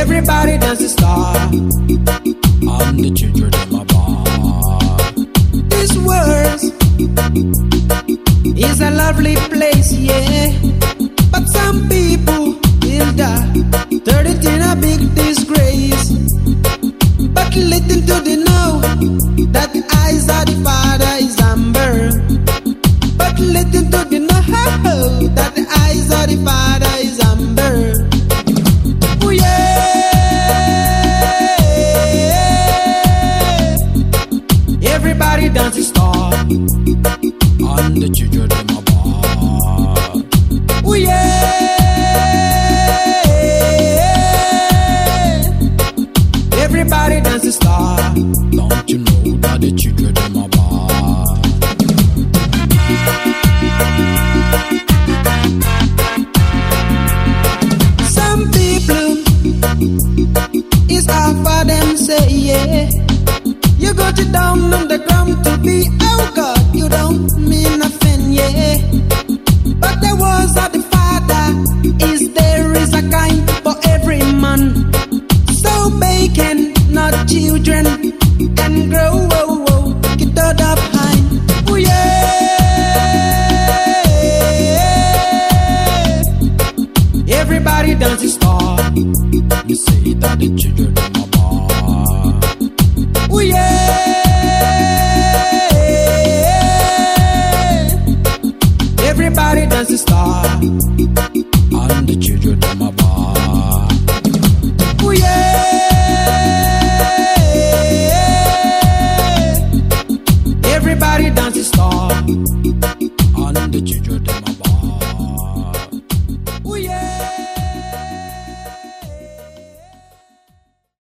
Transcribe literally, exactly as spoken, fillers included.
Everybody dance the star, and the children them a ball. This world is a lovely place, yeah, but some people will die, turn it in a big disgrace. But little do they know that the eyes of the Father is amber. But little do they know that the eyes of the Father is amber. Oh yeah, everybody dance the star, and the children them a ball. Oh yeah, everybody dance the star. Don't you know that the children them a ball? Some people is half of them say yeah. You got it down on the ground to be, oh God, you don't mean nothing, yeah. But there was a the Father, is there is a kind for every man. So bacon, not children, can grow, oh, oh, get out of high. Oh yeah, everybody dance the star. You say that the children